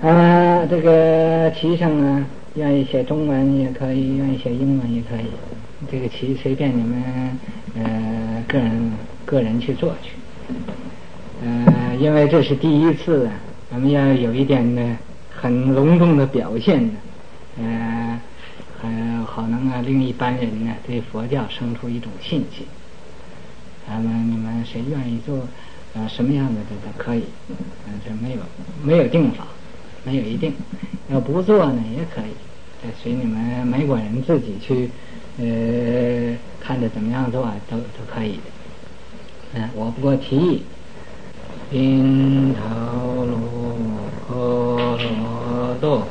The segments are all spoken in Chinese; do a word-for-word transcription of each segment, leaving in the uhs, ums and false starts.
啊，这个旗上啊，愿意写中文也可以，愿意写英文也可以。这个旗随便你们呃个人个人去做去。呃，因为这是第一次啊，我们要有一点呢很隆重的表现的，呃，还好能啊令一般人呢对佛教生出一种信心。那么你们谁愿意做呃什么样的这都可以，嗯、呃，这没有没有定法，没有一定。要不做呢也可以，这随你们美国人自己去呃看着怎么样做啊，都都可以的。嗯、呃，我不过提议。宾头卢婆罗多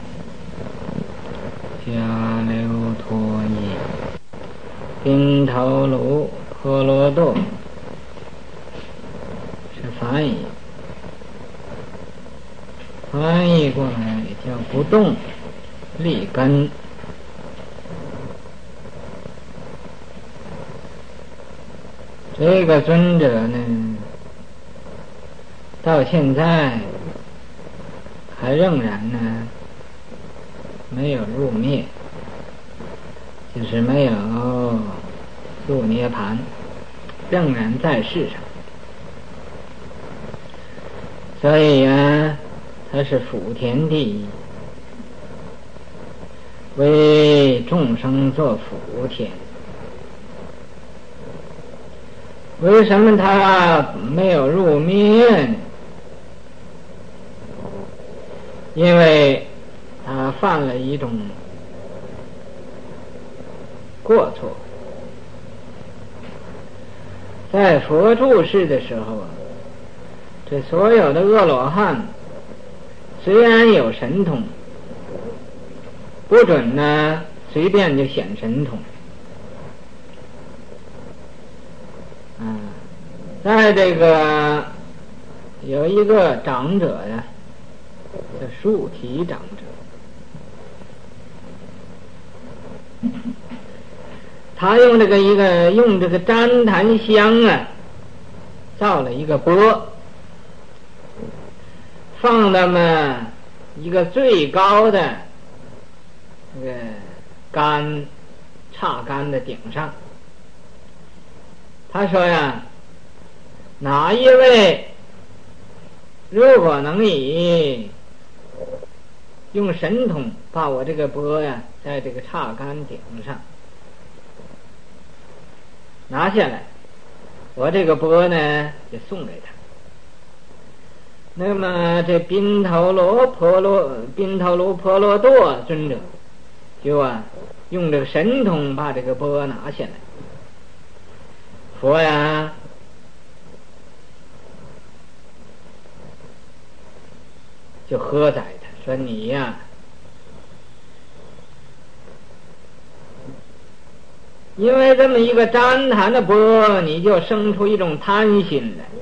迦留陀夷，宾头卢婆罗多是翻译，翻译过来叫不动立根。这个尊者呢，到现在还仍然呢没有入灭，就是没有入涅盘，仍然在世上。所以啊，他是福田第一，为众生做福田。为什么他没有入灭呢？因为他犯了一种过错。在佛住世的时候啊，这所有的阿罗汉虽然有神通，不准呢随便就显神通。嗯，在这个有一个长者呀，叫树体长者，他用这个一个用这个旃檀香啊，造了一个钵，放那么一个最高的这个杆叉杆的顶上。他说呀，哪一位如果能以用神通把我这个钵呀在这个叉杆顶上拿下来，我这个钵呢就送给他。那么这宾头罗婆罗宾头卢婆罗多尊者就啊用这个神通把这个钵拿下来。佛呀就喝宰他，说你呀因为这么一个旃檀的钵，你就生出一种贪心来，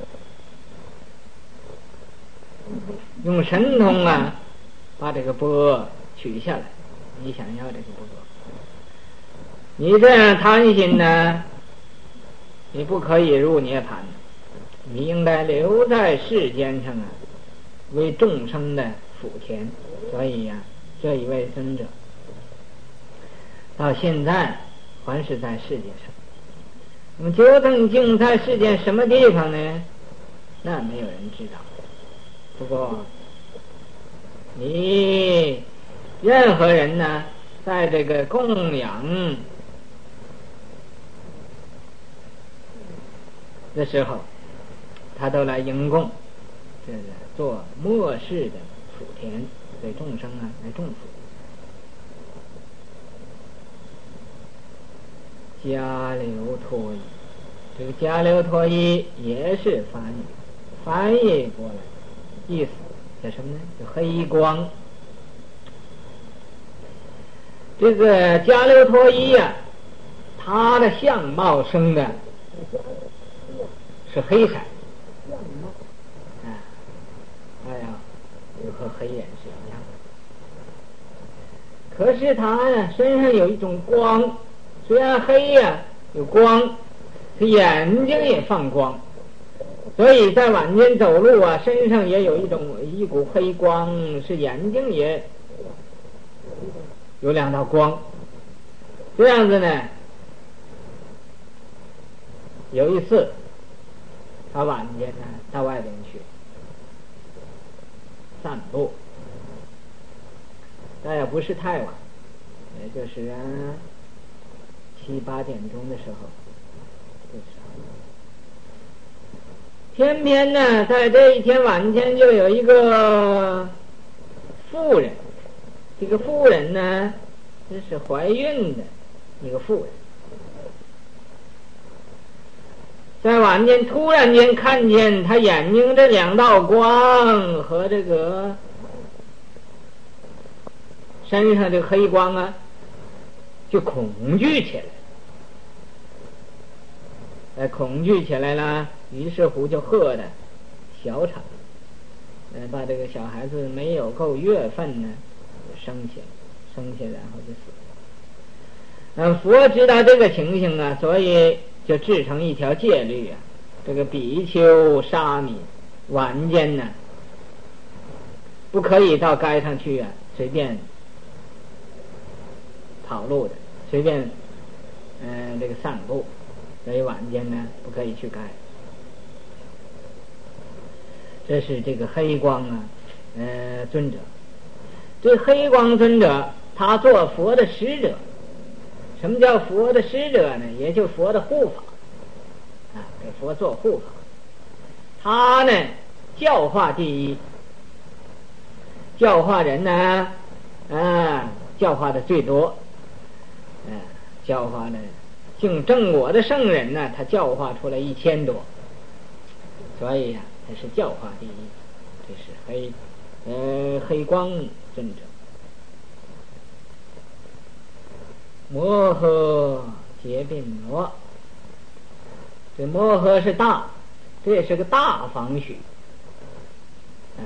用神通啊把这个钵取下来，你想要这个钵，你这样贪心呢，你不可以入涅盘，你应该留在世间上啊，为众生的福田。所以呀、啊，这一位尊者到现在还是在世界上。那么究竟在世界什么地方呢？那没有人知道。不过你任何人呢，在这个供养的时候，他都来迎供，这是做末世的福田，对众生啊来种福。迦留陀夷，这个迦留陀夷也是翻译，翻译过来，意思叫什么呢？叫黑光。这个迦留陀夷啊，他的相貌生的是黑色，啊，哎呀，就和黑人是一样的。可是他呢，身上有一种光，虽然黑呀、啊，有光，他眼睛也放光， 所以在晚间走路啊，身上也有一种一股黑光，是眼睛也有两道光。这样子呢，有一次他晚间呢到外边去散步，那也不是太晚，也就是啊七八点钟的时候，偏偏呢在这一天晚间就有一个妇人，这个妇人呢这是怀孕的一个妇人，在晚间突然间看见她眼睛这两道光和这个身上这个黑光啊，就恐惧起来，呃，恐惧起来了，于是乎就喝的小产，呃，把这个小孩子没有够月份呢，就生下，生下然后就死了。嗯，佛知道这个情形啊，所以就制成一条戒律啊，这个比丘沙弥晚间呢，不可以到街上去啊，随便跑路的，随便嗯、呃、这个散步，所以晚间呢不可以去街。这是这个黑光啊，呃尊者，这黑光尊者他做佛的使者。什么叫佛的使者呢？也就佛的护法啊，给佛做护法。他呢教化第一，教化人呢啊教化的最多，嗯、啊，教化呢净正果的圣人呢，他教化出来一千多，所以呀、啊，他是教化第一。这是黑呃黑光尊者。摩诃结宾罗，这摩诃是大，这也是个大房许。啊，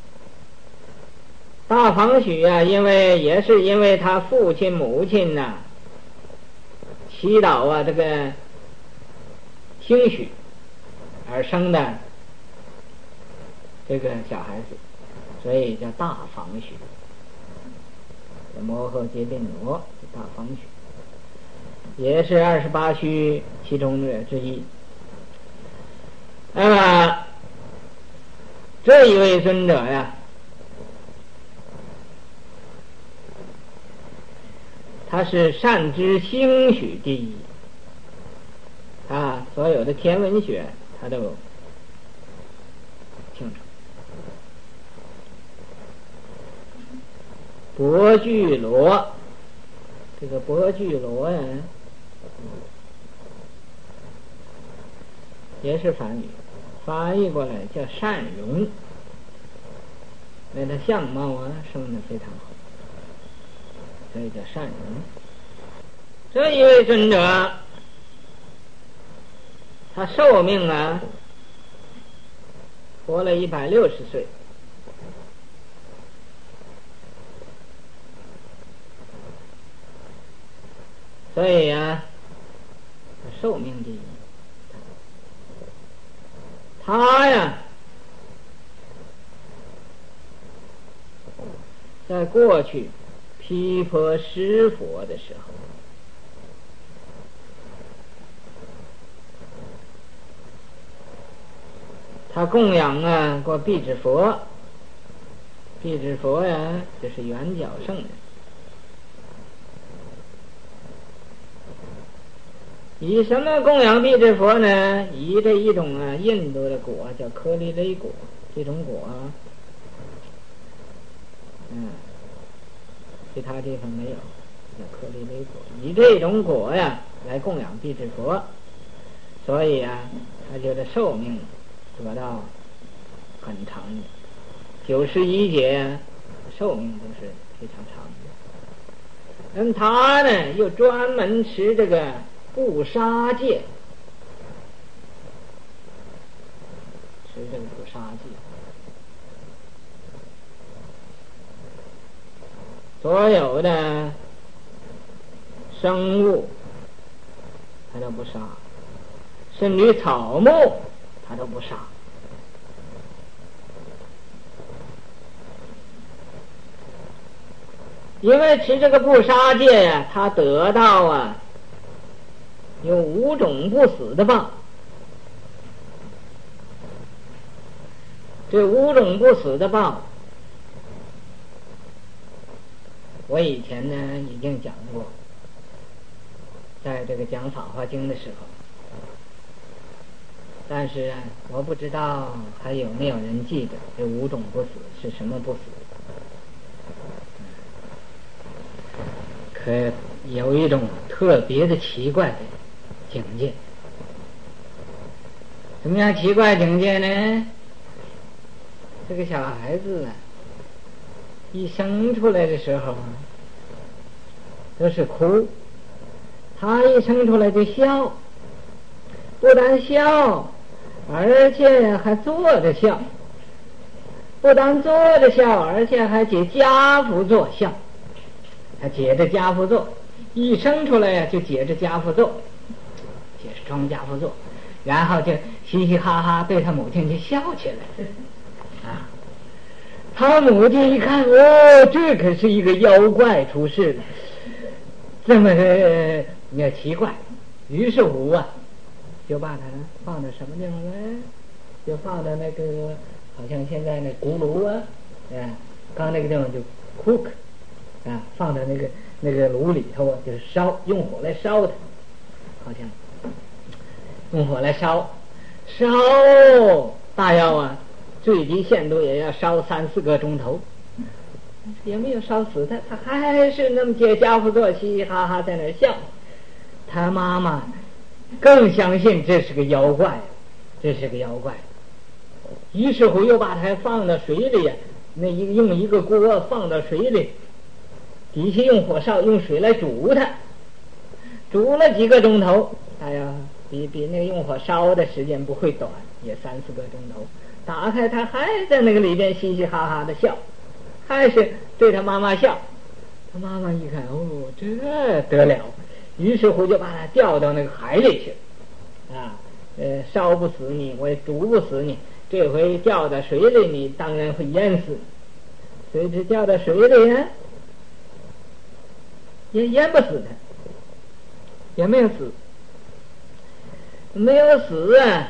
大房许啊，因为也是因为他父亲母亲呐、啊，祈祷啊这个听许而生的这个小孩子，所以叫大房许。摩诃结宾罗是大房许，也是二十八须其中的之一。那么这一位尊者呀，他是善知星许第一，他所有的天文学他都清楚。博具罗，这个博具罗呀，也是梵语，翻译过来叫善容。那他相貌啊生得非常好，所以叫善容。这一位尊者，他寿命啊活了一百六十岁。所以啊，寿命第一。他呀，在过去毗婆施佛的时候，他供养啊过辟支佛，辟支佛呀，就是圆角圣人。以什么供养辟支佛呢？以这一种啊印度的果叫颗粒雷果，这种果啊，嗯，其他地方没有，叫颗粒雷果。以这种果呀来供养辟支佛，所以啊，他觉得寿命得到很长的，九十一劫寿命都是非常长的。那么他呢又专门持这个不杀戒，持这个不杀戒，所有的生物他都不杀，甚至草木他都不杀。 因为持这个不杀戒呀，他得到啊有五种不死的报。这五种不死的报，我以前呢已经讲过，在这个讲《法华经》的时候，但是我不知道还有没有人记得这五种不死是什么不死。可有一种特别的奇怪的境界。什么样奇怪境界呢？这个小孩子啊，一生出来的时候啊，都是哭，他一生出来就笑，不但笑，而且还坐着笑，不但坐着笑，而且还解家父坐笑。他解着家父坐，一生出来呀、啊、就解着家父坐，解着装家父坐，然后就嘻嘻哈哈对他母亲就笑起来啊。他母亲一看，哦，这可是一个妖怪出世了，这么的呃奇怪。于是乎啊，就把他放到什么地方呢？就放到那个好像现在那锅炉啊，哎，刚那个地方就 cook。啊，放在那个那个炉里头啊，就是烧，用火来烧它，好像用火来烧，烧大要啊，最低限度也要烧三四个钟头，也没有烧死他，他还是那么解家父坐，嘻嘻哈哈在那儿笑。他妈妈更相信这是个妖怪，这是个妖怪，于是乎又把他放到水里，那一用一个锅放到水里。底下用火烧，用水来煮它，煮了几个钟头，哎呀，比比那个用火烧的时间不会短，也三四个钟头。打开他还在那个里边嘻嘻哈哈的笑，还是对他妈妈笑。他妈妈一看，哦，这得了，于是乎就把他掉到那个海里去，啊，呃，烧不死你，我也煮不死你，这回掉到水里，你当然会淹死。谁知掉到水里呀？也淹不死他，也没有死，没有死啊！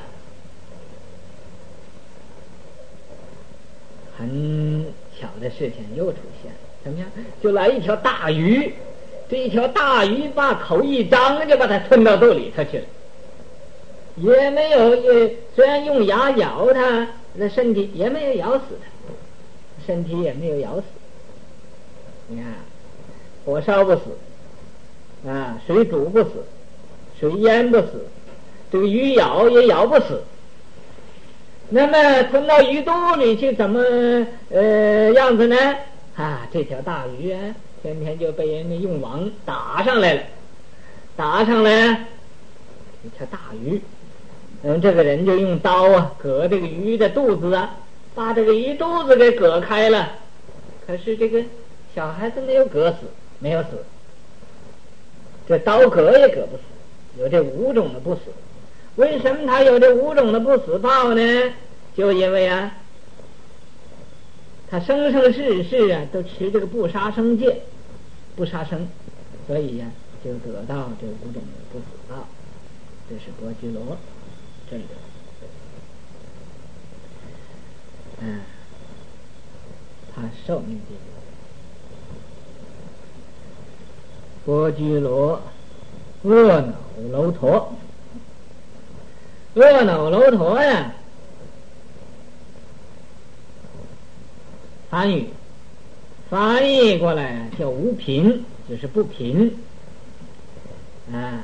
很巧的事情又出现了，怎么样？就来一条大鱼，这一条大鱼把口一张，就把它吞到肚里头去了，也没有，也虽然用牙咬它，那身体也没有咬死它，身体也没有咬死。你看，火烧不死。啊，水煮不死，水淹不死，这个鱼咬也咬不死。那么吞到鱼肚里去，怎么呃样子呢？啊，这条大鱼啊，天天就被人家用网打上来了，打上来一条大鱼，嗯，这个人就用刀啊割这个鱼的肚子啊，把这个鱼肚子给割开了。可是这个小孩子没有割死，没有死。这刀割也割不死，有这五种的不死。为什么他有这五种的不死报呢？就因为啊，他生生世世啊都持这个不杀生戒，不杀生，所以呀、啊、就得到这五种的不死报。这是波居罗这个，嗯，他寿命地。波居罗阿耨楼陀，阿耨楼陀呀，梵语翻译过来叫无贫，就是不贫啊。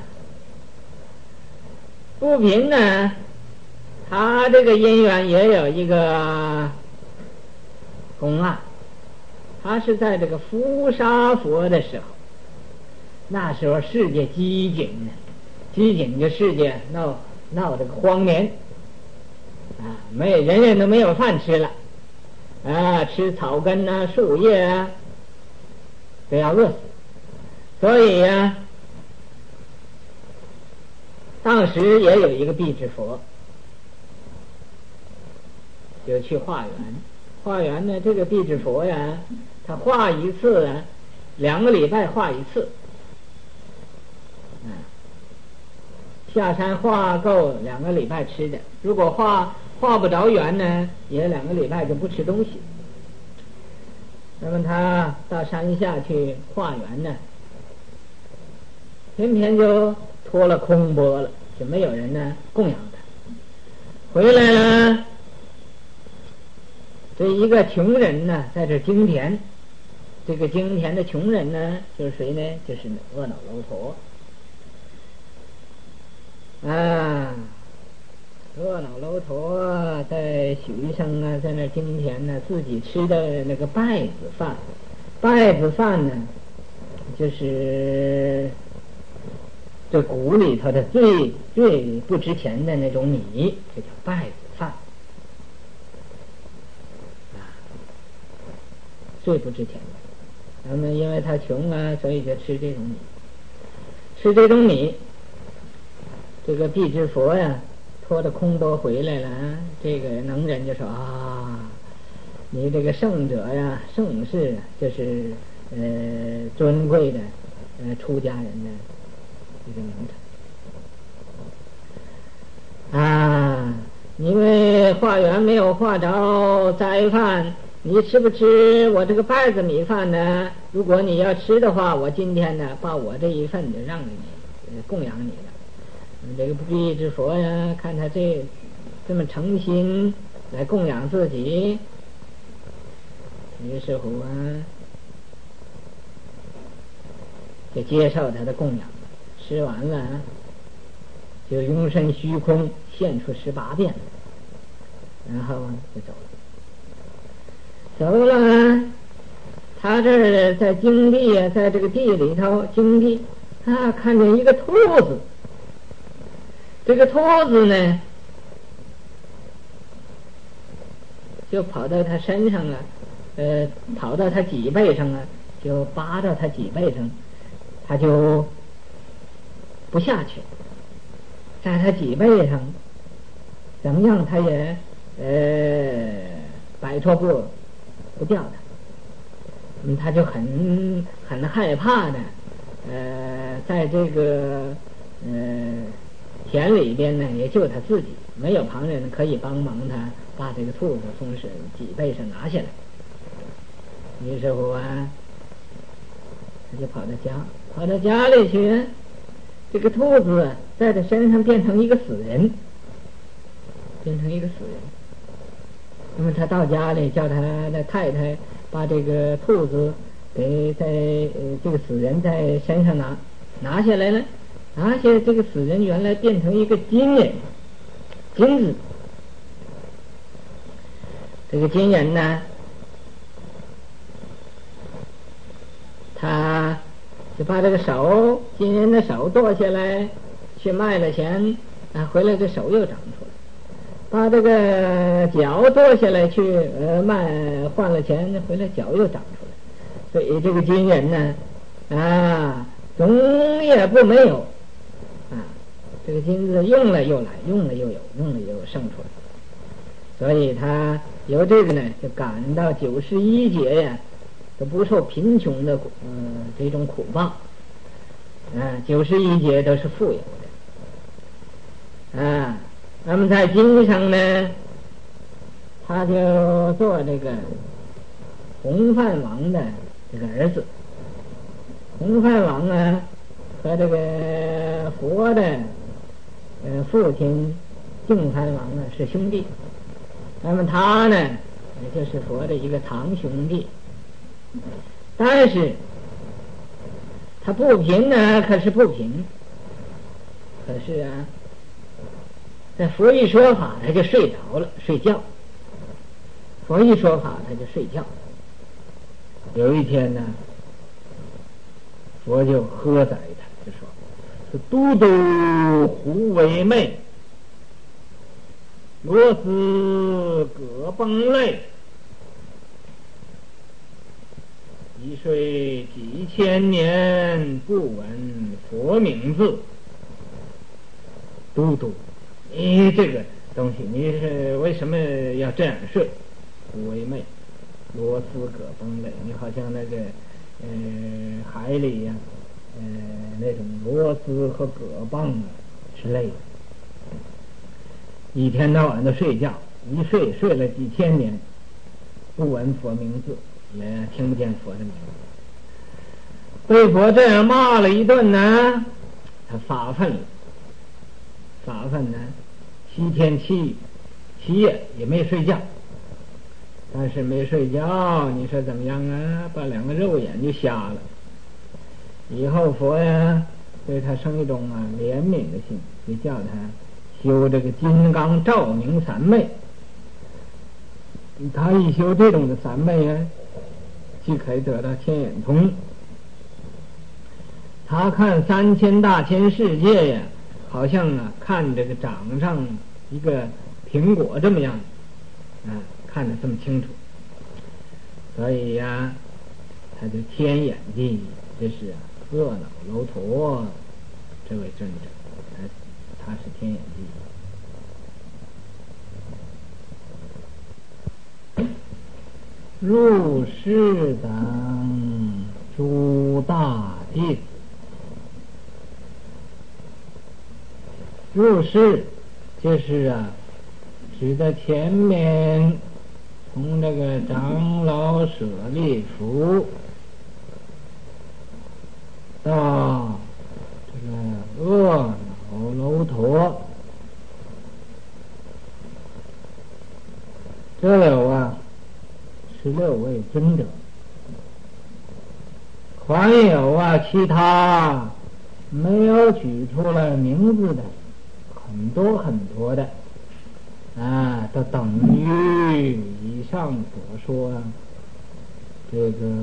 不贫呢，他这个因缘也有一个公案，他是在这个伏沙佛的时候。那时候世界饥馑呢，饥馑就世界闹闹这个荒年啊，没有人人都没有饭吃了啊，吃草根啊树叶啊都要饿死。所以呀、啊，当时也有一个辟支佛，就去化缘。化缘呢，这个辟支佛呀，他化一次啊两个礼拜化一次。嗯，下山化够两个礼拜吃的，如果化化不着缘呢，也两个礼拜就不吃东西。那么他到山下去化缘呢，偏偏就脱了空钵了，就没有人呢供养他。回来了，这一个穷人呢在这耕田，这个耕田的穷人呢就是谁呢？就是阿耨楼陀。啊，阿耨楼陀在许生啊，在那耕田呢，自己吃的那个稗子饭，稗子饭呢，就是这谷里头的最最不值钱的那种米，这叫稗子饭，啊，最不值钱的。那么因为他穷啊，所以就吃这种米，吃这种米。这个辟支佛呀，拖着空钵回来了，这个能人就说啊，你这个圣者呀，圣士就是呃尊贵的呃出家人的一个名称啊，因为化缘没有化着斋饭，你吃不吃我这个稗子米饭呢？如果你要吃的话，我今天呢把我这一份就让给你，呃、供养你了。这个辟支佛呀，看他这这么诚心来供养自己，于是乎啊，就接受他的供养。吃完了，就拥身虚空，现出十八变，然后就走了。走了，他这儿在经地啊，在这个地里头经地，他看见一个兔子。这个兔子呢，就跑到他身上了，呃，跑到他脊背上了，就扒到他脊背上，他就不下去，在他脊背上，怎么样他也呃摆脱不不掉他，嗯，他就很很害怕的，呃，在这个呃。田里边呢，也就他自己，没有旁人可以帮忙他把这个兔子从是脊背上拿下来。于是乎啊，他就跑到家，跑到家里去，这个兔子在他身上变成一个死人，变成一个死人。那么他到家里叫他的太太把这个兔子给在呃这个死人在身上拿拿下来了。而且这个死人原来变成一个金人，金子。这个金人呢，他就把这个手，金人的手剁下来，去卖了钱，啊，回来这手又长出来。把这个脚剁下来去呃卖，换了钱，回来脚又长出来。所以这个金人呢，啊，总也不没有。这个金子用了又来，用了又有，用了又有生出来，所以他由这个呢，就感到九十一劫呀，都不受贫穷的呃这种苦报，啊，九十一劫都是富有的，啊，那么在经上呢，他就做这个弘范王的这个儿子，弘范王啊和这个佛的。呃，父亲净饭王啊是兄弟，那么他呢，也就是佛的一个堂兄弟，但是他不贫呢，可是不贫，可是啊，在佛一说法，他就睡着了，睡觉。佛一说法，他就睡觉。有一天呢，佛就喝宰他，就说。都督胡为昧，罗斯葛崩类，已睡几千年，不闻佛名字。都督，你这个东西，你是为什么要这样睡？胡为昧，罗斯葛崩类，你好像那个呃海里呀、啊，呃那种螺丝和蛤蚌啊之类的，一天到晚的睡觉，一睡睡了几千年，不闻佛名字，也听不见佛的名字，被佛这样骂了一顿呢，他发愤了，发愤呢，七天七七夜也没睡觉。但是没睡觉，你说怎么样啊？把两个肉眼就瞎了。以后佛呀对他生一种啊怜悯的心，就叫他修这个金刚照明三昧。他一修这种的三昧啊，既可以得到天眼通。他看三千大千世界呀，好像啊看这个掌上一个苹果这么样，啊。看得这么清楚，所以呀、啊，他就天眼地，这是啊，恶老楼陀这位尊者，他他是天眼地。入室等诸大弟子，入室就是啊，指的前面。从这个长老舍利弗到这个恶老楼陀，这有啊十六位尊者，还有啊其他没有举出来名字的很多很多的啊，都等于以上所说啊，这个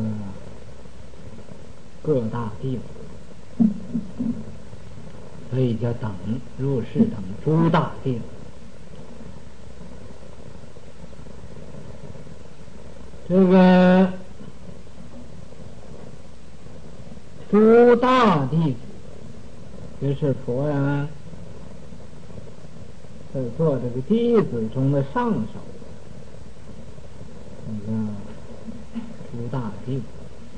各大弟子，所以叫等入室等诸大弟子。这个诸大弟子就是佛呀。在做这个弟子中的上首，那个诸大弟子，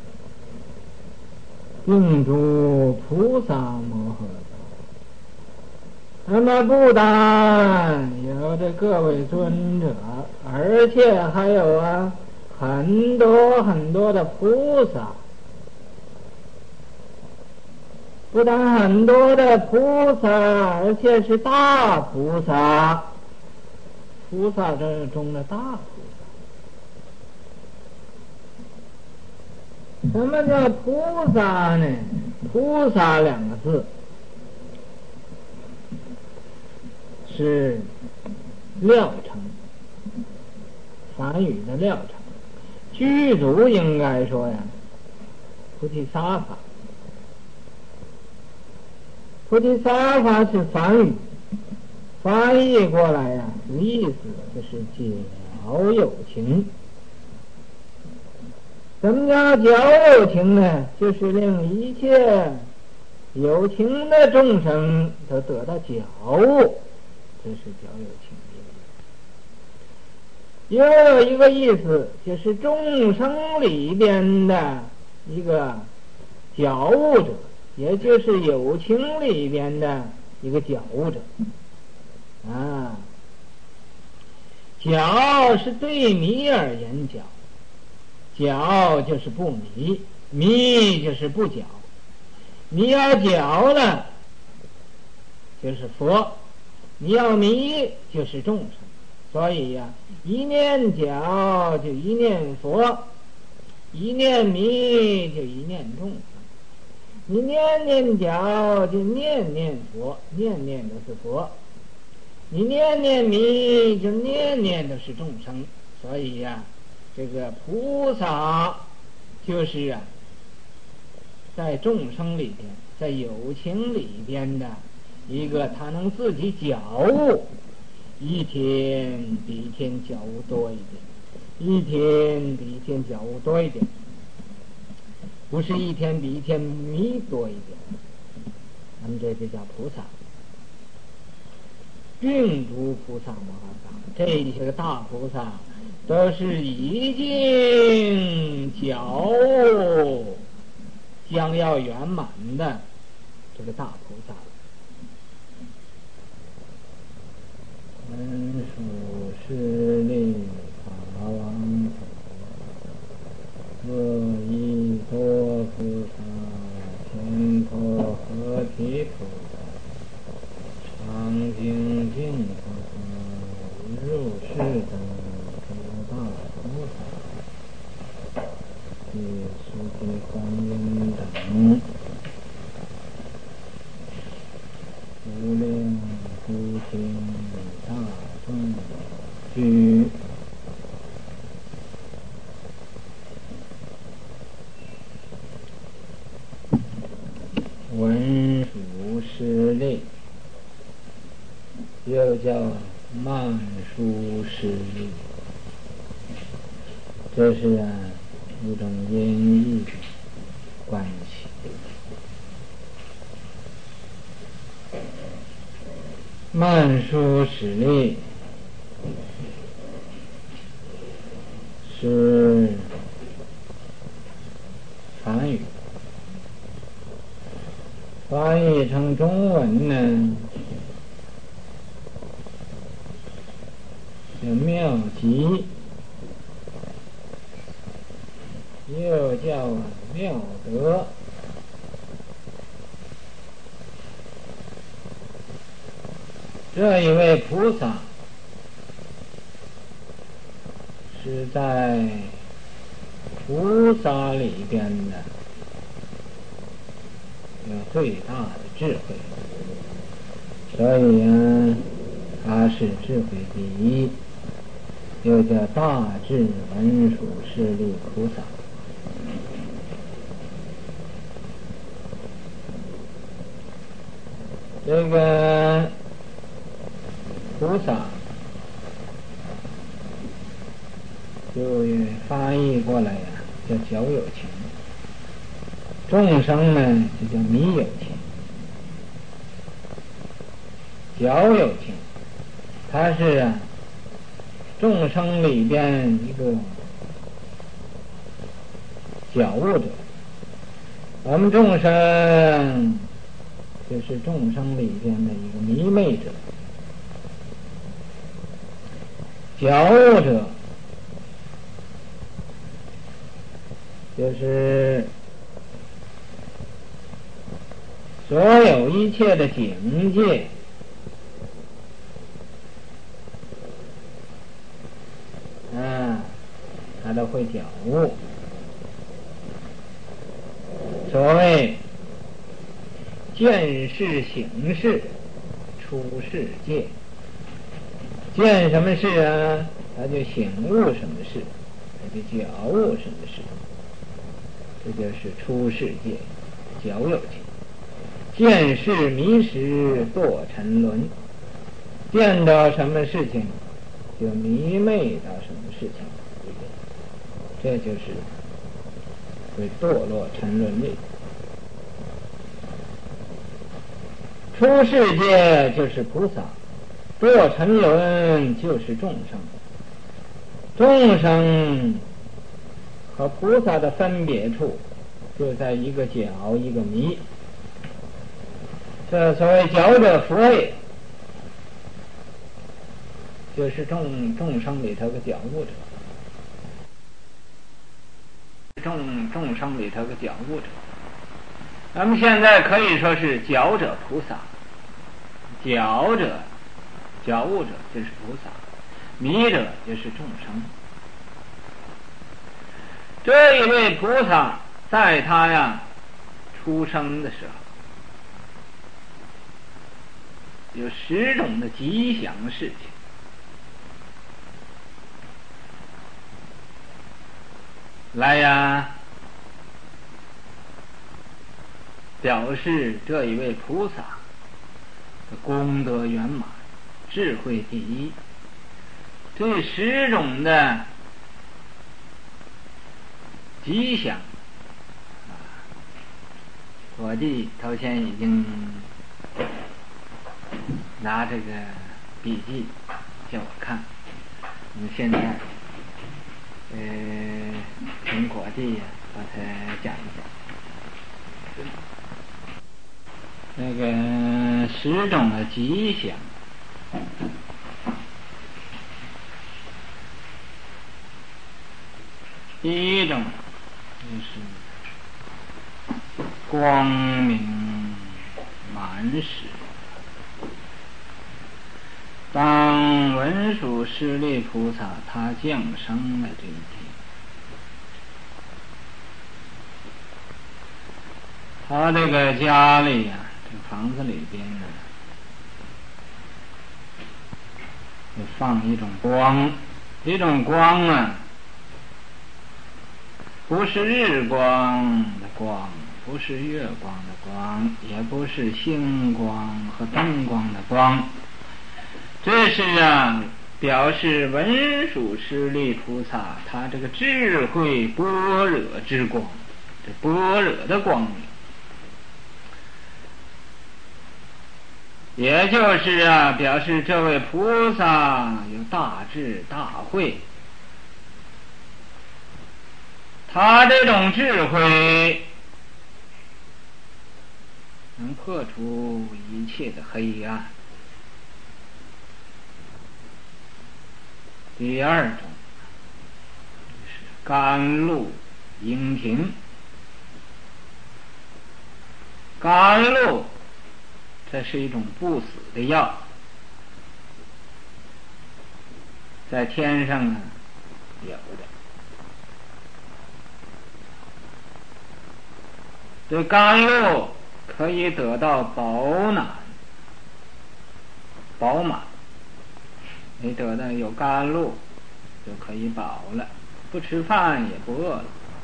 定诸菩萨摩诃萨。那么不但有这各位尊者，而且还有啊很多很多的菩萨。不但很多的菩萨，而且是大菩萨，菩萨这中的大菩萨。什么叫菩萨呢？菩萨两个字是料称，梵语的料称，具足应该说呀，菩提萨法。菩提萨法是梵语，翻译过来呀、啊，意思就是矫有情。什么叫矫有情呢？就是令一切有情的众生都得到觉悟，这是矫有情的意思。又有一个意思，就是众生里边的一个觉悟者。也就是有情里边的一个觉悟者啊，觉是对迷而言觉，觉就是不迷，迷就是不觉，你要觉了就是佛，你要迷就是众生，所以呀、啊，一念觉就一念佛，一念迷就一念众生。你念念觉就念念佛，念念都是佛；你念念迷就念念都是众生。所以呀、啊，这个菩萨就是啊，在众生里边，在有情里边的一个，他能自己觉悟，一天比一天觉悟多一点，一天比一天觉悟多一点。不是一天比一天迷多一点，咱们这就叫菩萨。并诸菩萨摩诃萨，这些个大菩萨都是已经觉悟要圆满的这个大菩萨。 文殊师利法王陀阿逸多菩萨乾陀合提菩萨常精进菩萨入世等诸大菩萨及释迦观音等无量诸天大众俱文殊师利，又叫曼殊师利，这是啊一种音译关系。曼殊师利是梵语，翻译成中文呢叫妙极，又叫妙德。这一位菩萨是在菩萨里边的有最大的智慧，所以啊，他是智慧第一，又叫大智文殊师利菩萨。这个菩萨就翻译过来呀、啊，叫较有情；众生呢，就叫弥有情。较有情，它是啊众生里边一个觉悟者，我们众生就是众生里边的一个迷昧者。觉悟者就是所有一切的境界啊，他都会觉悟。所谓见事行事出世界，见什么事啊，他就醒悟什么事，他就觉悟什么事，这就是出世界觉有情。见事迷失堕沉沦，见到什么事情就迷昧到什么事情，这就是会堕落沉沦里。出世界就是菩萨，堕沉沦就是众生。众生和菩萨的分别处就在一个觉一个迷，这所谓觉者佛也，就是众众生里头的觉悟者，众众生里头的觉悟者。那么现在可以说是觉者菩萨，觉者觉悟者就是菩萨，迷者就是众生。这一位菩萨在他呀出生的时候，有十种的吉祥事情，来呀表示这一位菩萨的功德圆满，智慧第一。这十种的吉祥啊，我弟头先已经拿这个笔记叫我看，我们现在呃请伙计呀把它讲一讲。 那个十种的吉祥，第一种就是光明满室。当文殊师利菩萨他降生的这一天，他这个家里呀、啊，这房子里边呢，就放一种光，这种光啊，不是日光的光，不是月光的光，也不是星光和灯光的光，这是啊，表示文殊师利菩萨他这个智慧般若之光，这般若的光明，也就是啊，表示这位菩萨有大智大慧，他这种智慧能破除一切的黑暗。第二种是甘露应停。甘露这是一种不死的药，在天上呢有的。这甘露可以得到饱满饱满，你得到有甘露就可以饱了，不吃饭也不饿了。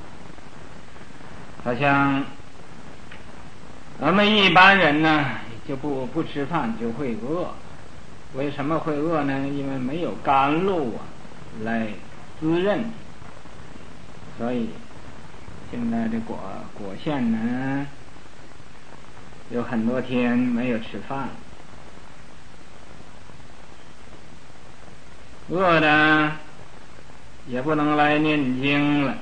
好像我们一般人呢就不不吃饭就会饿，为什么会饿呢？因为没有甘露啊来滋润，所以现在这果果县呢有很多天没有吃饭，饿的也不能来念经了，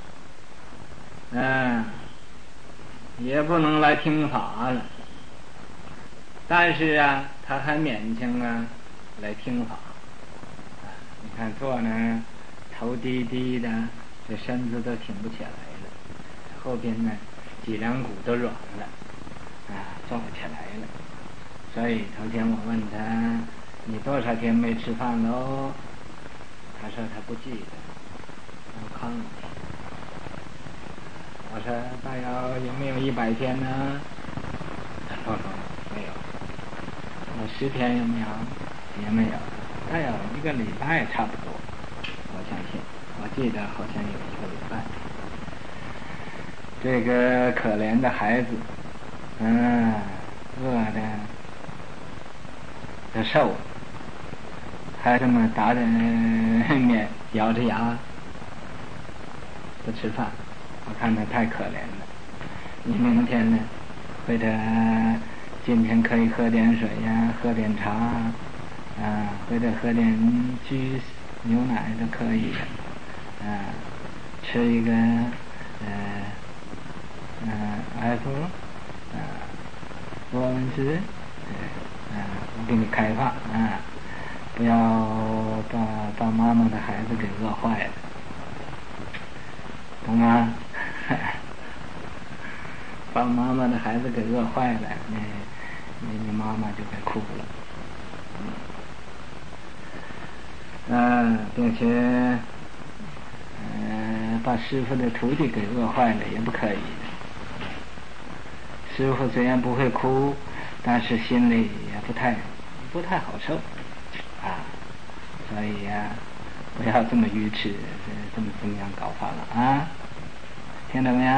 嗯，也不能来听法了，但是啊他还勉强啊来听法。你看坐呢头低低的，这身子都挺不起来了，后边呢脊梁骨都软了啊，坐不起来了。所以头天我问他你多少天没吃饭喽？他说他不记得，我看了。我说大约有没有一百天呢？他说没有。我十天有没有？也没有。大约一个礼拜差不多，我相信，我记得好像有一个礼拜。这个可怜的孩子，嗯，饿的都瘦了，还这么打着面咬着牙不吃饭，我看他太可怜了。你明天呢，或者今天可以喝点水呀，喝点茶啊，或者喝点居牛奶都可以的啊，吃一个呃呃 apple 啊，我们吃啊，我给你开放啊，不要把把妈妈的孩子给饿坏了，懂吗？把妈妈的孩子给饿坏了，你你你妈妈就该哭了。嗯、呃，并且呃把师父的徒弟给饿坏了也不可以。师父虽然不会哭，但是心里也不太不太好受啊，所以呀、啊，不要这么愚痴，这么这么样搞法了啊，听到没有？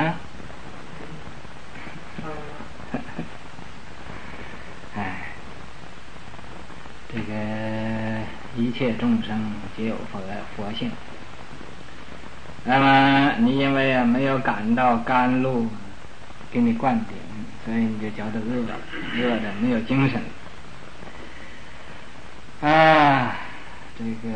哎，这个一切众生皆有佛佛性，那么你因为啊没有感到甘露给你灌顶，所以你就觉得饿了，饿的没有精神啊，这个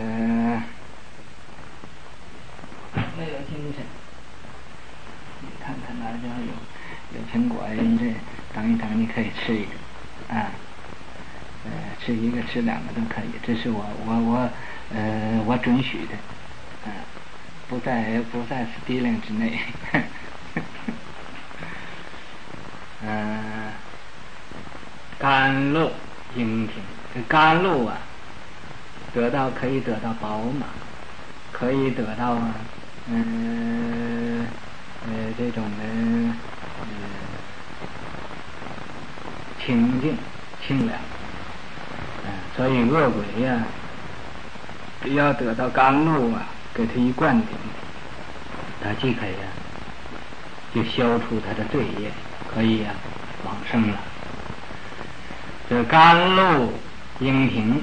没有精神。你看看哪儿有有苹果，你这等一等，你可以吃一个，啊，呃，吃一个吃两个都可以，这是我我我呃我准许的，啊，不在不在 stealing 之内。嗯、呃，甘露樱庭，这甘露啊，得到可以得到饱满，可以得到啊，嗯 呃, 呃这种的呃清净清凉，嗯、呃，所以恶鬼呀、啊，要得到甘露啊，给他一灌顶，他即可以啊，就消除他的罪业。可以呀、啊，往生了。这甘露樱庭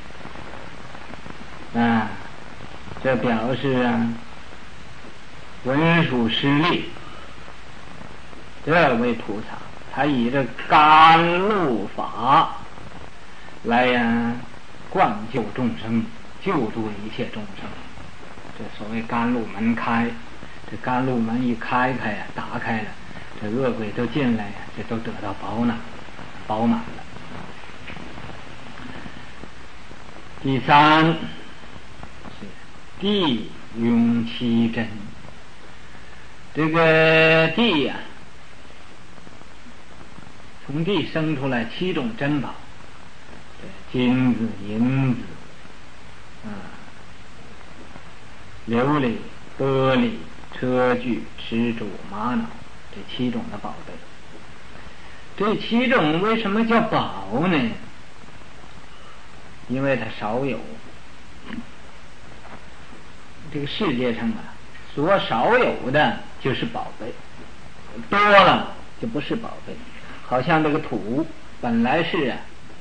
啊，这表示啊，文殊师利这位菩萨，他以这甘露法来呀、啊、灌救众生，救度一切众生。这所谓甘露门开，这甘露门一开开呀、啊，打开了。这恶鬼都进来呀，这都得到饱满，饱满了。第三是地涌七珍，这个地呀、啊，从地生出来七种珍宝，金子、银子，啊，琉璃、玻璃、车具、石柱、玛瑙。这七种的宝贝，这七种为什么叫宝呢？因为它少有。这个世界上啊，所少有的就是宝贝，多了就不是宝贝。好像这个土本来是啊，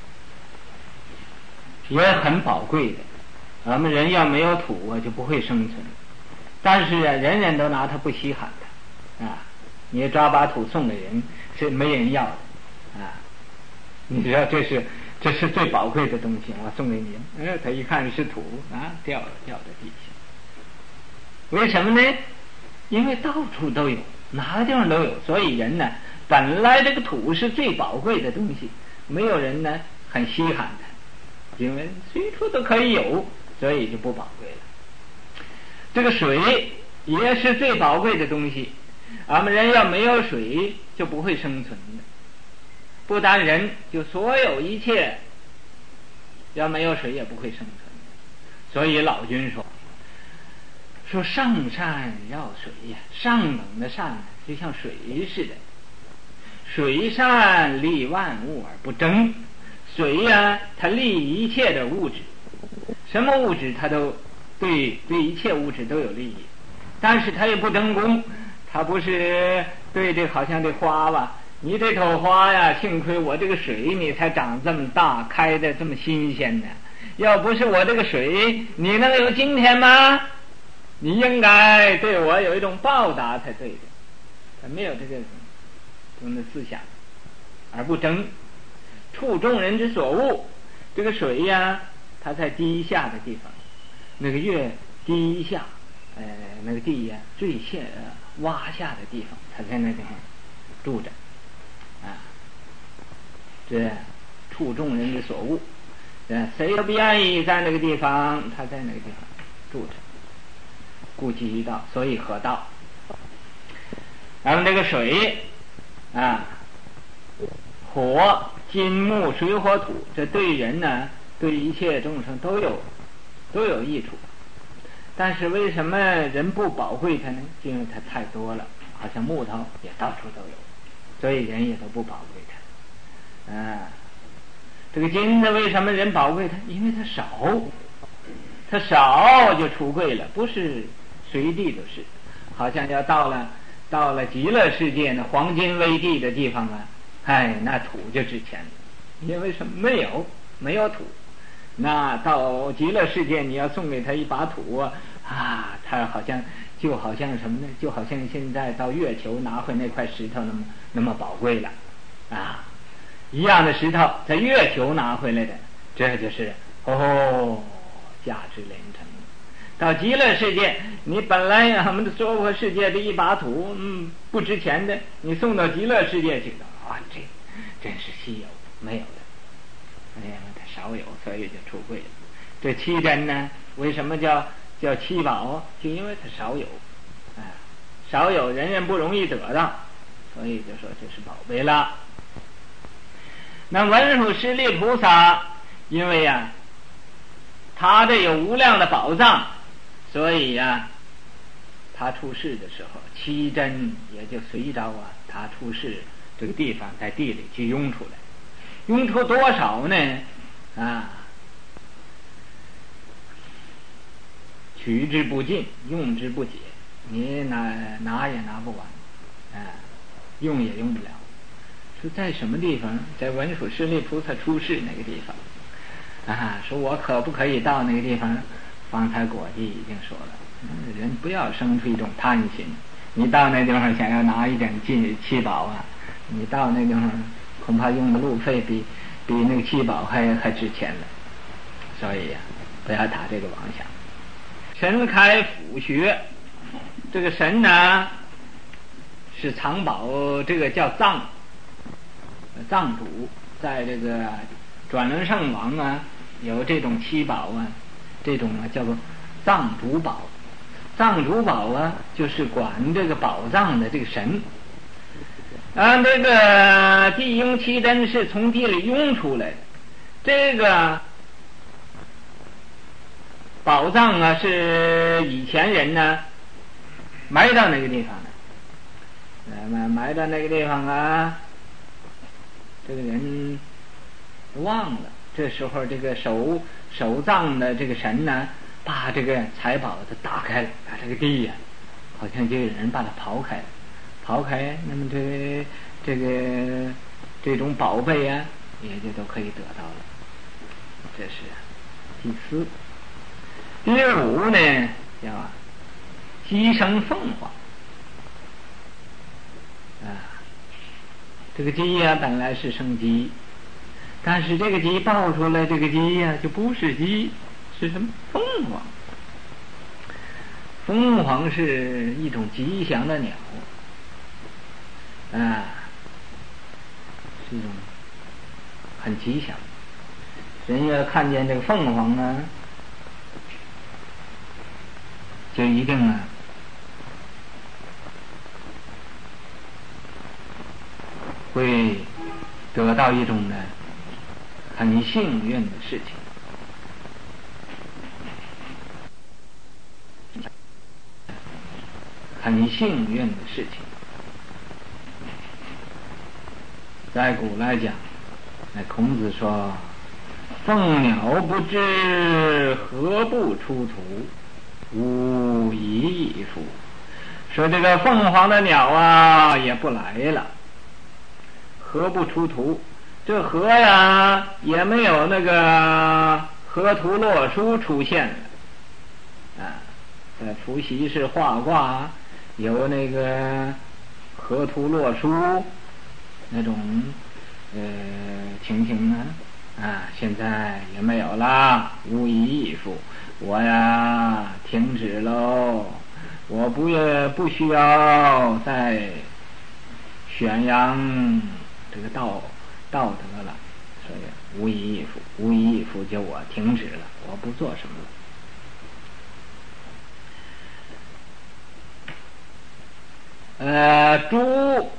也很宝贵的，咱们人要没有土啊，就不会生存。但是啊，人人都拿它不稀罕它啊。你抓把土送给人，是没人要的啊！你知道这是这是最宝贵的东西，我送给你。哎，他一看是土啊，掉了掉在地下。为什么呢？因为到处都有，哪个地方都有，所以人呢，本来这个土是最宝贵的东西，没有人呢很稀罕它，因为随处都可以有，所以就不宝贵了。这个水也是最宝贵的东西。俺们人要没有水就不会生存的，不单人，就所有一切要没有水也不会生存。所以老君说说上善要水呀，上等的善就像水似的，水善利万物而不争。水呀、啊，它利一切的物质，什么物质它都对对一切物质都有利益，但是它也不争功。它不是对这好像这花吧，你这头花呀，幸亏我这个水你才长这么大，开的这么新鲜呢。要不是我这个水，你能有今天吗？你应该对我有一种报答才对的。他没有这个这种的思想，而不争。处众人之所恶，这个水呀，它在低下的地方，那个越低下，呃，那个地呀最下洼下的地方，他在那地方住着，啊，这处众人之所恶，呃，谁都不愿意在那个地方，他在那个地方住着，故其一道，所以河道。然后这个水啊，火、金、木、水、火、土，这对人呢，对一切众生都有都有益处。但是为什么人不宝贵它呢？因为它太多了，好像木头也到处都有，所以人也都不宝贵它。啊，这个金子为什么人宝贵它？因为它少，它少就出贵了，不是随地都是。好像要到了到了极乐世界呢，黄金为地的地方啊，哎，那土就值钱了。因为什么？没有没有土。那到极乐世界，你要送给他一把土啊，啊，他好像就好像什么呢？就好像现在到月球拿回那块石头那么那么宝贵了，啊，一样的石头在月球拿回来的，这就是哦，价值连城。 到极乐世界，你本来呀，我们的娑婆世界的一把土，嗯，不值钱的，你送到极乐世界去了，啊，这真是稀有，没有的，哎呀，它少有，所以就出贵了。这七珍呢，为什么叫叫七宝？就因为它少有，啊，少有，人人不容易得到，所以就说这是宝贝了。那文殊师利菩萨，因为呀、啊，他这有无量的宝藏，所以呀、啊，他出世的时候，七珍也就随着啊，他出世这个地方在地里去涌出来，涌出多少呢？啊，取之不尽，用之不竭，你拿拿也拿不完，啊，用也用不了。说在什么地方？在文殊师利菩萨出世那个地方，啊，说我可不可以到那个地方？方才果地已经说了，人不要生出一种贪心。你到那地方想要拿一点金七宝啊，你到那地方恐怕用的路费比比那个七宝还还值钱了。所以呀、啊，不要打这个妄想。神开府穴，这个神呢是藏宝，这个叫藏。藏主在这个转轮圣王啊，有这种七宝啊，这种啊叫做藏主宝。藏主宝啊，就是管这个宝藏的这个神。啊，这个地涌七珍是从地里涌出来的，这个宝藏啊是以前人呢埋到那个地方的，埋埋到那个地方啊。这个人忘了，这时候这个守守藏的这个神呢，把这个财宝都打开了，把这个地呀、啊，好像就有人把它刨开了，刨开，那么这个这个这种宝贝啊，也就都可以得到了。这是第四。第五呢，叫鸡生凤凰。啊。这个鸡呀、啊，本来是生鸡，但是这个鸡爆出来，这个鸡呀、啊、就不是鸡，是什么？凤凰。凤凰是一种吉祥的鸟，啊，是一种很吉祥。人要看见这个凤凰呢，就一定啊。会得到一种呢很幸运的事情。很幸运的事情。在古来讲，那孔子说：“凤鸟不知何不出土，无以矣夫。”说这个凤凰的鸟啊也不来了。何不出图？这河呀也没有那个河图洛书出现了啊，在伏羲氏画卦有那个河图洛书那种呃情形呢啊，现在也没有啦，无以义夫。我呀停止喽，我不也不需要再宣扬这个道道德了，所以无以义夫，无以义夫就我停止了，我不做什么了。呃，猪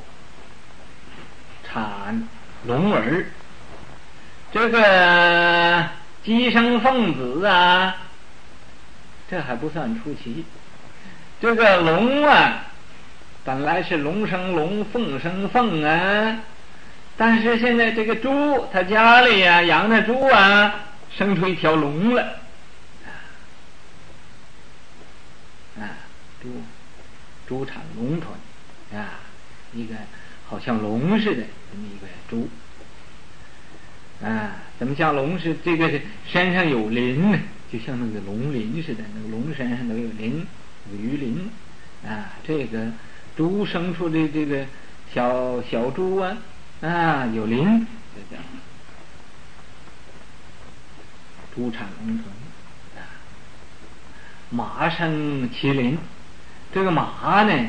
产龙儿，这个鸡生凤子啊，这还不算出奇。这个龙啊，本来是龙生龙，凤生凤啊。但是现在这个猪，他家里呀、啊、养的猪啊，生出一条龙了，啊，猪猪产龙豚啊，一个好像龙似的这么一个猪啊，怎么像龙似的？这个身上有鳞呢，就像那个龙鳞似的，那个龙身上都有鳞，有鱼鳞啊。这个猪生出的这个小小猪啊。啊，有鳞，就这样。猪产龙豚啊， 马生麒麟。这个马呢，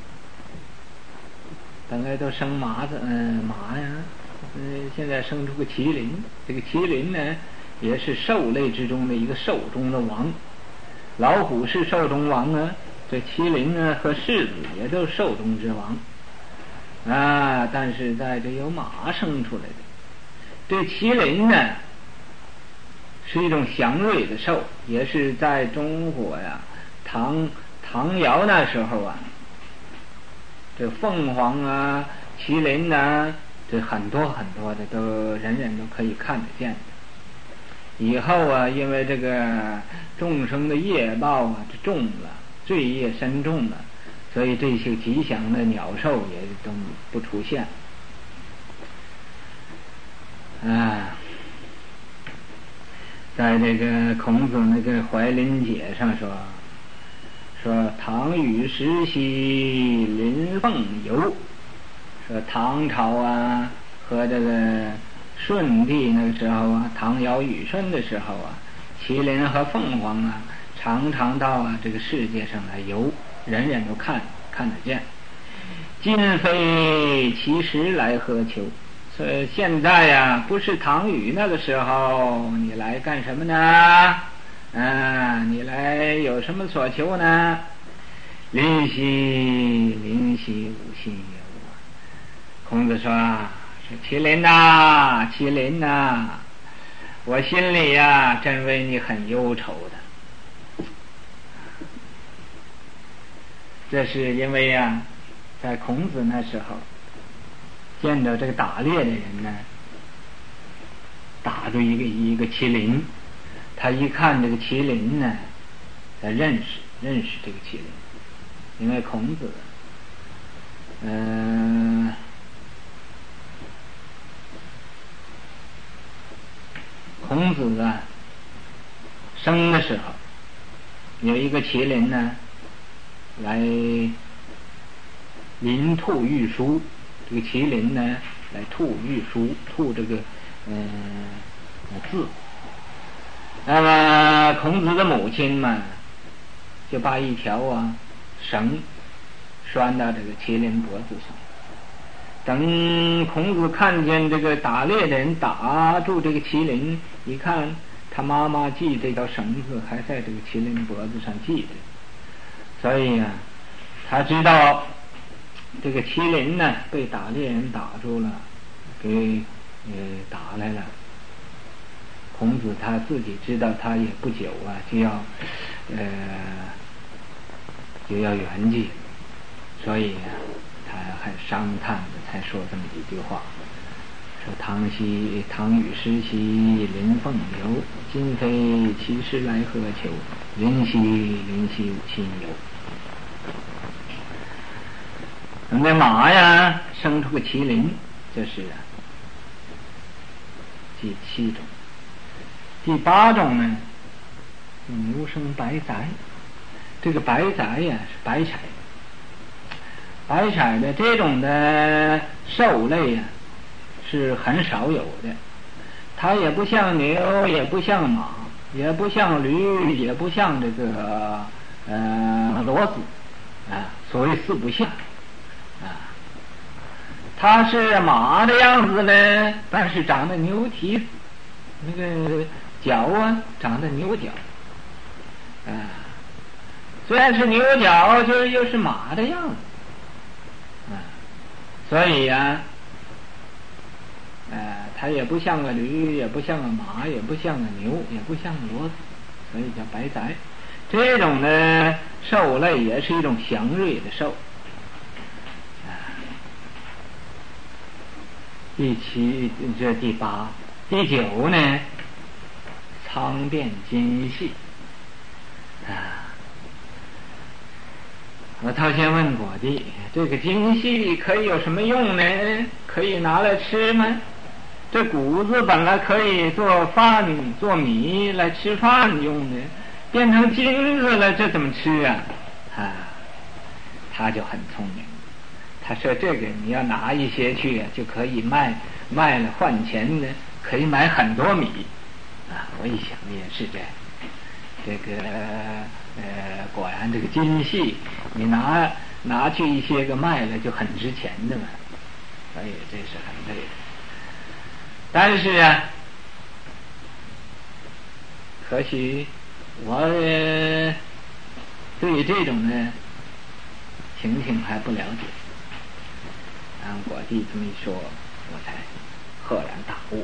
本来都生马子，嗯，马呀，嗯，现在生出个麒麟。这个麒麟呢，也是兽类之中的一个兽中的王。老虎是兽中王啊，这麒麟呢和狮子也都是兽中之王啊。但是在这有马生出来的，这麒麟呢是一种祥瑞的兽，也是在中国呀，唐唐尧那时候啊，这凤凰啊、麒麟啊，这很多很多的都人人都可以看得见的。以后啊，因为这个众生的业报啊重了，罪业深重了，所以这些吉祥的鸟兽也都不出现啊。在这个孔子那个怀林解上说，说唐禹时兮麟凤游，说唐朝啊和这个舜帝那个时候啊，唐尧禹舜的时候啊，麒麟和凤凰啊常常到啊这个世界上来游，人人都看看得见。今非其时来何求？所以现在呀，不是唐禹那个时候，你来干什么呢？啊，你来有什么所求呢？临兮临兮吾心忧啊！孔子说啊，说麒麟呐，麒麟呐，我心里呀，真为你很忧愁的。这是因为呀，在孔子那时候见到这个打猎的人呢，打住一个一个麒麟，他一看这个麒麟呢，他认识认识这个麒麟，因为孔子，嗯、呃，孔子啊，生的时候有一个麒麟呢，来临吐玉书。这个麒麟呢，来吐玉书，吐这个嗯、呃、字。那么孔子的母亲嘛，就把一条啊绳拴到这个麒麟脖子上。等孔子看见这个打猎的人打住这个麒麟，一看他妈妈系这条绳子还在这个麒麟脖子上系着，所以啊，他知道这个麒麟呢被打猎人打住了，给呃打来了。孔子他自己知道他也不久啊就要呃就要圆寂，所以啊他还伤叹的才说这么几句话，说唐兮唐禹时兮麟凤游，今非其时来何求？临兮临兮吾心忧。那马呀生出个麒麟，这是啊第七种。第八种呢，牛生白宰。这个白宰呀是白彩，白彩的这种的兽类呀是很少有的，它也不像牛，也不像马，也不像驴，也不像这个呃骡子啊，所谓四不像啊。它是马的样子呢，但是长得牛蹄，那个脚啊长得牛角啊，虽然是牛角，就是又是马的样子啊，所以呀、啊，呃，它也不像个驴，也不像个马，也不像个牛，也不像个骡子，所以叫白宰。这种呢兽类也是一种祥瑞的兽。第七，这第八，第九呢，苍遍金细啊。我头先问过的，这个金细可以有什么用呢？可以拿来吃吗？这谷子本来可以做饭、做米来吃饭用的，变成金子了，这怎么吃啊？啊，他就很聪明。他说这个你要拿一些去就可以卖，卖了换钱呢，可以买很多米啊。我一想也是这样，这个呃，果然这个金细，你拿拿去一些个卖了就很值钱的嘛，所以这是很对的。但是啊，可惜我、呃、对这种呢情形还不了解。然后果弟这么一说，我才赫然大悟。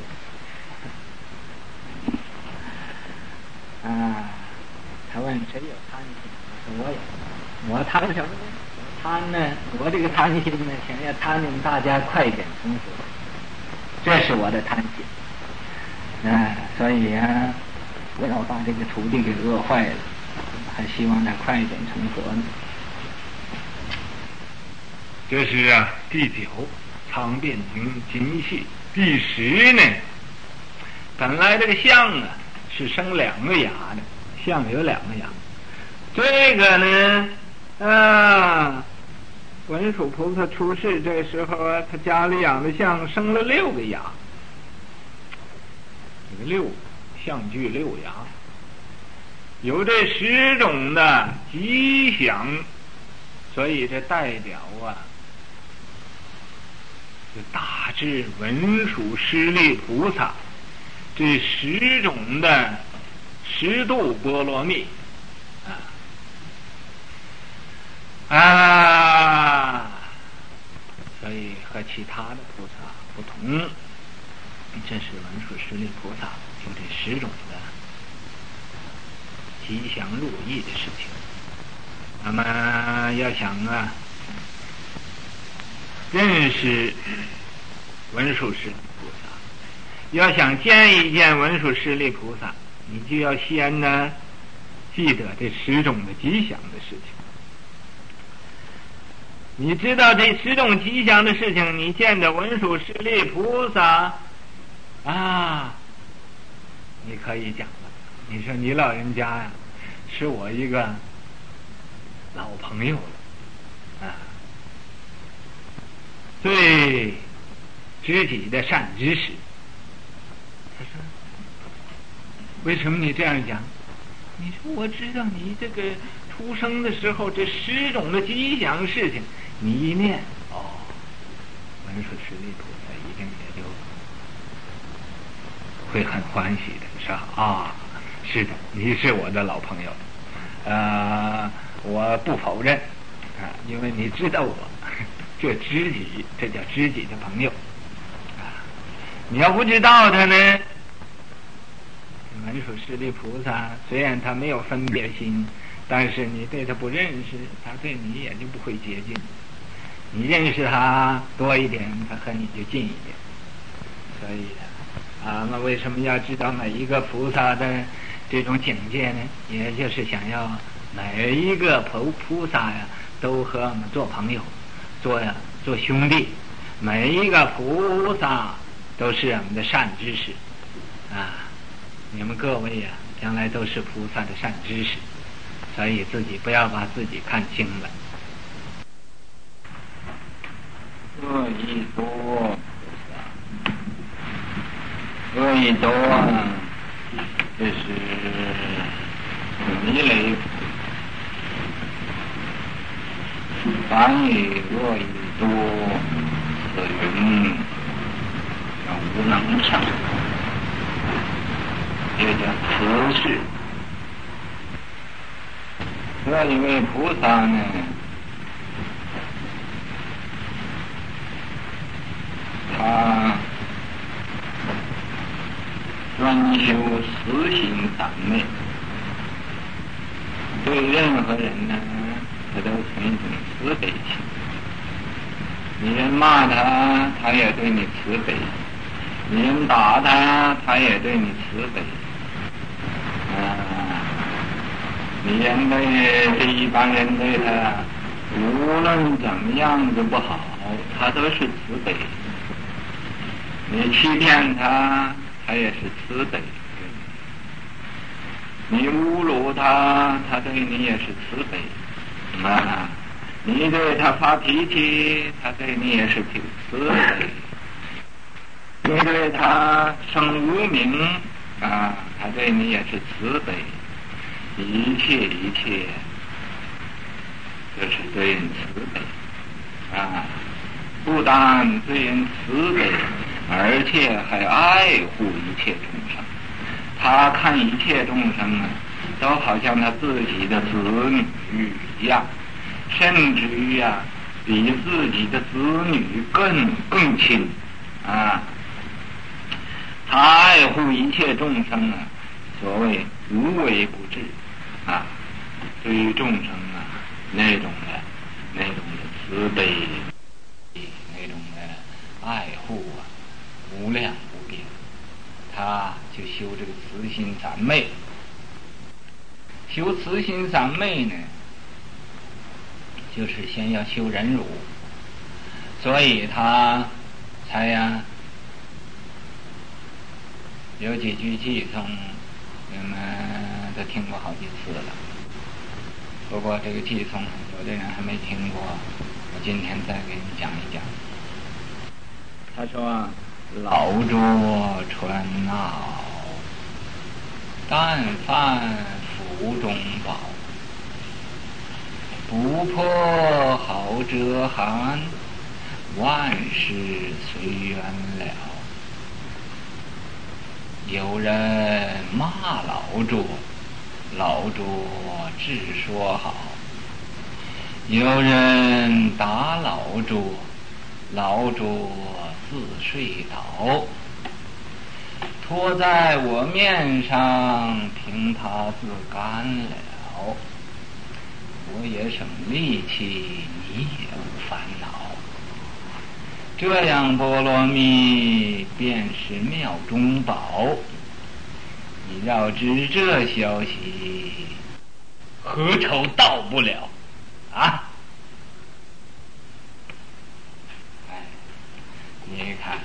啊，他问谁有贪心？我说我有。我贪什么呢？贪呢？我这个贪心呢，想要贪令大家快点成佛，这是我的贪心。啊，所以啊，不要把这个徒弟给饿坏了，还希望他快点成佛呢。 这是啊，第九常变经金细。第十呢，本来这个象啊是生两个牙的，象有两个牙。这个呢，啊，文殊菩萨出世这时候啊，他家里养的象生了六个牙，这个六象具六牙，有这十种的吉祥，所以这代表啊，这大智文殊师利菩萨这十种的十度波罗蜜啊啊，所以和其他的菩萨不同，这是文殊师利菩萨有这十种的吉祥如意的事情。那么要想啊认识文殊师利菩萨，要想见一见文殊师利菩萨，你就要先呢记得这十种的吉祥的事情。你知道这十种吉祥的事情，你见着文殊师利菩萨啊，你可以讲了。你说你老人家呀，是我一个老朋友了啊，最知己的善知识。他说为什么你这样讲？你说我知道你这个出生的时候这十种的吉祥事情，你一念哦，文殊师利菩萨一定也就会很欢喜的，是吧？啊，是的，你是我的老朋友，呃，我不否认啊，因为你知道我这知己，这叫知己的朋友啊。你要不知道他呢，文殊师利菩萨虽然他没有分别心，但是你对他不认识，他对你也就不会接近。你认识他多一点，他和你就近一点。所以啊，那为什么要知道每一个菩萨的这种境界呢？也就是想要每一个菩菩萨呀，都和我们做朋友，做呀做兄弟。每一个菩萨都是我们的善知识啊！你们各位呀，将来都是菩萨的善知识，所以自己不要把自己看轻了。 恶意多，恶意多啊，这是弥勒凡以恶意多，此云无能胜，也叫慈氏。这一位菩萨呢，他专修慈心三昧，对任何人呢，他都存一种慈悲心。你人骂他，他也对你慈悲；你人打他，他也对你慈悲。啊，你人对这一般人对他，无论怎么样子不好，他都是慈悲。你欺骗他，他也是慈悲；你侮辱他，他对你也是慈悲。啊，你对他发脾气，他对你也是挺慈悲；你对他生无名啊，他对你也是慈悲； 一切一切，就是对人慈悲啊！不但对人慈悲，而且还爱护一切众生。他看一切众生啊，都好像他自己的子女一样，甚至于啊，比自己的子女更更亲啊！他爱护一切众生啊，所谓无微不至啊，对于众生啊，那种的、那种的慈悲，那种的爱护啊，无量无边。他就修这个慈心三昧。修慈心三昧呢，就是先要修忍辱，所以他才呀有几句偈颂，你们都听过好几次了。不过这个偈颂有的人还没听过，我今天再给你讲一讲。他说：老拙传闹，但饭腹中饱。不破好遮寒，万事随缘了。有人骂老拙，老拙自说好；有人打老拙，老拙自睡倒。拖在我面上，凭他自干了。我也省力气，你也无烦恼。这样波罗蜜便是妙中宝。你要知这消息，何愁到不了啊？哎，你看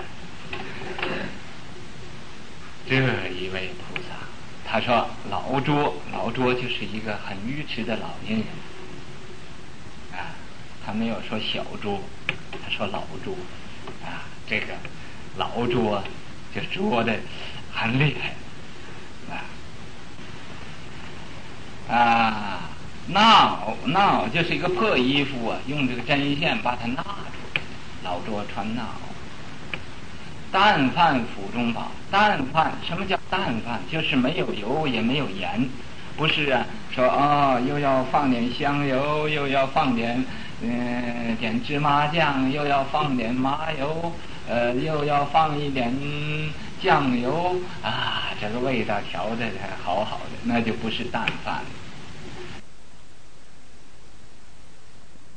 这一位菩萨，他说老拙，老拙就是一个很愚痴的老年人啊，他没有说小拙，他说老拙啊，这个老拙就拙的很厉害啊啊，闹闹就是一个破衣服啊，用这个针线把它纳住，老拙穿闹。淡饭腹中饱，淡饭什么叫淡饭？就是没有油也没有盐，不是啊，说哦又要放点香油，又要放点嗯、呃、点芝麻酱，又要放点麻油，呃又要放一点酱油啊，这个味道调的好好的，那就不是淡饭。